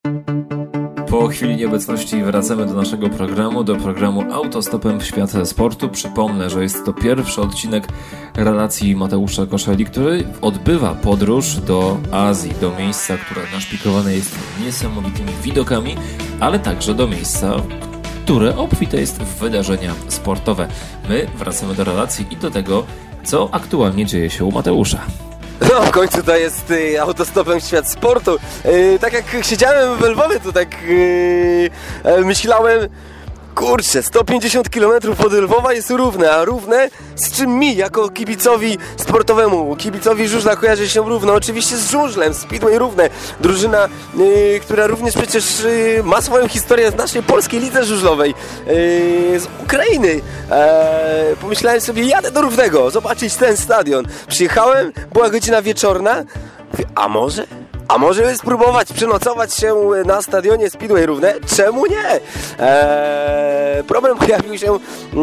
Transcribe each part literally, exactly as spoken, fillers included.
Po chwili nieobecności wracamy do naszego programu, do programu Autostopem w świat sportu. Przypomnę, że jest to pierwszy odcinek relacji Mateusza Koszeli, który odbywa podróż do Azji, do miejsca, które naszpikowane jest niesamowitymi widokami, ale także do miejsca, które obfite jest w wydarzenia sportowe. My wracamy do relacji i do tego, co aktualnie dzieje się u Mateusza. No, w końcu to jest y, Autostopem w świat sportu. Y, tak jak siedziałem w Lwowie, to tak y, y, myślałem, kurczę, sto pięćdziesiąt kilometrów od Lwowa jest Równe, a Równe z czym mi, jako kibicowi sportowemu, kibicowi żużla kojarzy się Równo? Oczywiście z żużlem, Speedway Równe. Drużyna, y, która również przecież y, ma swoją historię w naszej polskiej lidze żużlowej, y, z Ukrainy. E, pomyślałem sobie, jadę do Równego, zobaczyć ten stadion. Przyjechałem, była godzina wieczorna, mówię, a może? A może spróbować przenocować się na stadionie Speedway Równe? Czemu nie? Eee, problem pojawił się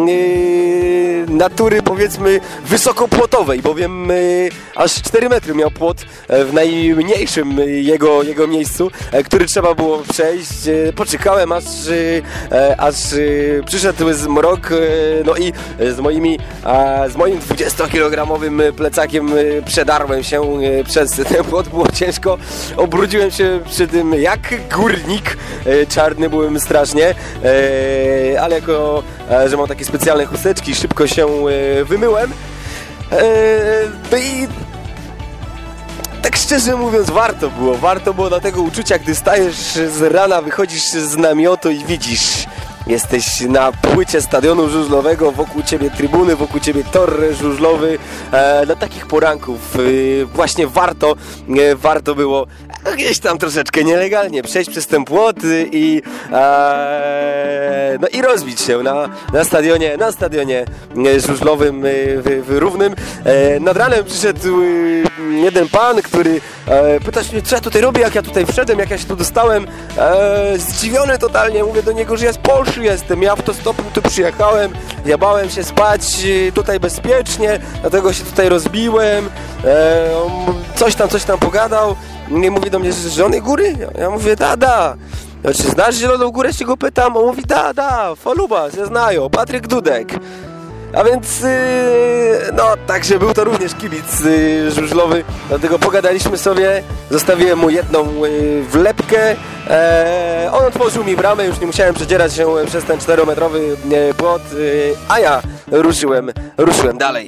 yy, natury, powiedzmy, wysokopłotowej, bowiem yy, aż cztery metry miał płot w najmniejszym jego, jego miejscu, e, który trzeba było przejść. E, poczekałem, aż, e, aż e, przyszedł zmrok, e, no i z, moimi, a, z moim dwudziestokilogramowym plecakiem e, przedarłem się e, przez ten płot. Było ciężko. Obrudziłem się przy tym jak górnik, e, czarny byłem strasznie, e, ale jako, e, że mam takie specjalne chusteczki, szybko się e, wymyłem. E, no i tak szczerze mówiąc, warto było, warto było dla tego uczucia, gdy stajesz z rana, wychodzisz z namiotu i widzisz, jesteś na płycie stadionu żużlowego, wokół ciebie trybuny, wokół ciebie tor żużlowy. E, dla takich poranków e, właśnie warto, e, warto było gdzieś tam troszeczkę nielegalnie przejść przez ten płot i e, no i rozbić się na, na stadionie, na stadionie żużlowym w, w Równym. E, nad ranem przyszedł jeden pan, który e, pyta się, co ja tutaj robię, jak ja tutaj wszedłem, jak ja się tu dostałem. E, zdziwiony totalnie, mówię do niego, że ja z Polski jestem, ja autostopem tu przyjechałem, ja bałem się spać tutaj bezpiecznie, dlatego się tutaj rozbiłem. E, coś tam, coś tam pogadał. I mówi do mnie, że z Zielonej Góry? Ja mówię, da, da. Ja, czy znasz Zieloną Górę? Się go pytam. On mówi, da, da, Faluba, się znają, Patryk Dudek. A więc, yy, no, także był to również kibic yy, żużlowy, dlatego pogadaliśmy sobie, zostawiłem mu jedną yy, wlepkę, e, on otworzył mi bramę, już nie musiałem przedzierać się przez ten czterometrowy yy, płot, yy, a ja ruszyłem, ruszyłem dalej.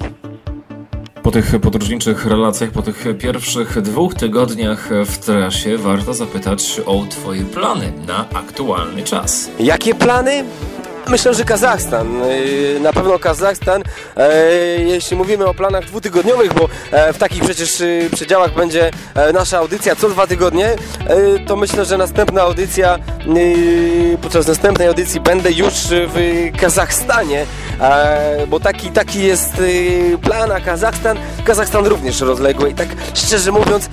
Po tych podróżniczych relacjach, po tych pierwszych dwóch tygodniach w trasie warto zapytać o twoje plany na aktualny czas. Jakie plany? Myślę, że Kazachstan. Na pewno Kazachstan. Jeśli mówimy o planach dwutygodniowych, bo w takich przecież przedziałach będzie nasza audycja co dwa tygodnie, to myślę, że następna audycja, podczas następnej audycji będę już w Kazachstanie, bo taki, taki jest plan na Kazachstan. Kazachstan również rozległy i tak szczerze mówiąc,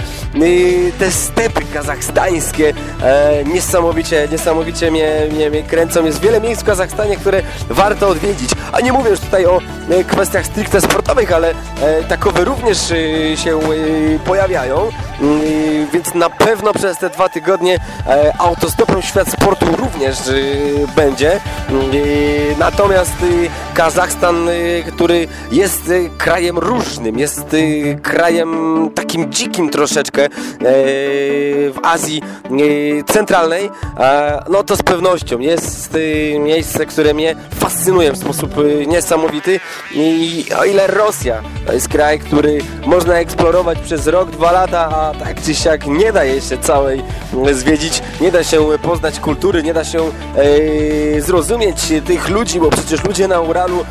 te stepy kazachstańskie niesamowicie, niesamowicie mnie, mnie, mnie kręcą. Jest wiele miejsc w Kazachstanie, które warto odwiedzić. A nie mówię już tutaj o e, kwestiach stricte sportowych, ale e, takowe również e, się e, pojawiają. E, więc na pewno przez te dwa tygodnie e, Autostopem świat sportu również e, będzie. E, natomiast e, Kazachstan, e, który jest e, krajem różnym, jest e, krajem takim dzikim troszeczkę e, w Azji e, centralnej, e, no to z pewnością jest e, miejsce, które mnie fascynuje w sposób niesamowity. I o ile Rosja to jest kraj, który można eksplorować przez rok, dwa lata, a tak czy siak nie da jej się całej zwiedzić, nie da się poznać kultury, nie da się e, zrozumieć tych ludzi, bo przecież ludzie na Uralu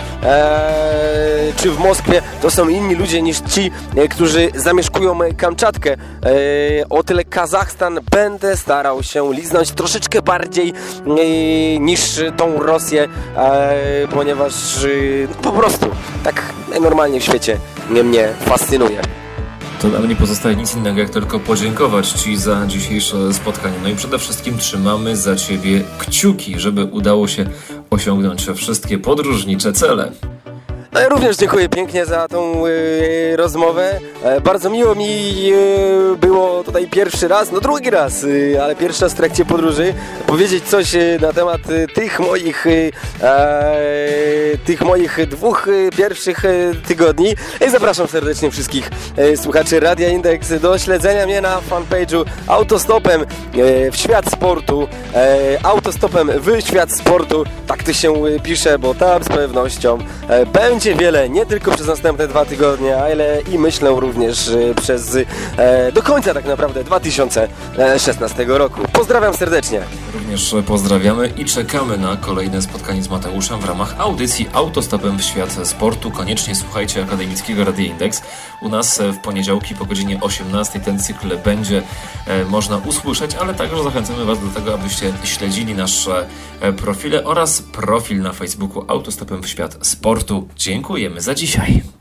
e, czy w Moskwie to są inni ludzie niż ci, e, którzy zamieszkują Kamczatkę. E, o tyle Kazachstan będę starał się liznąć troszeczkę bardziej e, niż tą Rosję, e, ponieważ e, po prostu tak najnormalniej w świecie mnie, mnie fascynuje. To nam nie pozostaje nic innego, jak tylko podziękować Ci za dzisiejsze spotkanie. No i przede wszystkim trzymamy za Ciebie kciuki, żeby udało się osiągnąć wszystkie podróżnicze cele. No ja również dziękuję pięknie za tą y, rozmowę. E, bardzo miło mi y, było tutaj pierwszy raz, no drugi raz, y, ale pierwszy raz w trakcie podróży powiedzieć coś y, na temat y, tych moich y, e, tych moich dwóch y, pierwszych y, tygodni. I zapraszam serdecznie wszystkich y, słuchaczy Radia Indeks do śledzenia mnie na fanpage'u Autostopem y, w świat sportu. Y, autostopem w świat sportu. Tak to się y, pisze, bo tam z pewnością y, będzie wiele, nie tylko przez następne dwa tygodnie, ale i myślę również y, przez y, do końca tak naprawdę dwa tysiące szesnastego roku. Pozdrawiam serdecznie. Również pozdrawiamy i czekamy na kolejne spotkanie z Mateuszem w ramach audycji Autostopem w świat sportu. Koniecznie słuchajcie Akademickiego Radia Indeks. U nas w poniedziałki po godzinie osiemnastej ten cykl będzie e, można usłyszeć, ale także zachęcamy Was do tego, abyście śledzili nasze e, profile oraz profil na Facebooku Autostopem w świat sportu. Dziękujemy za dzisiaj.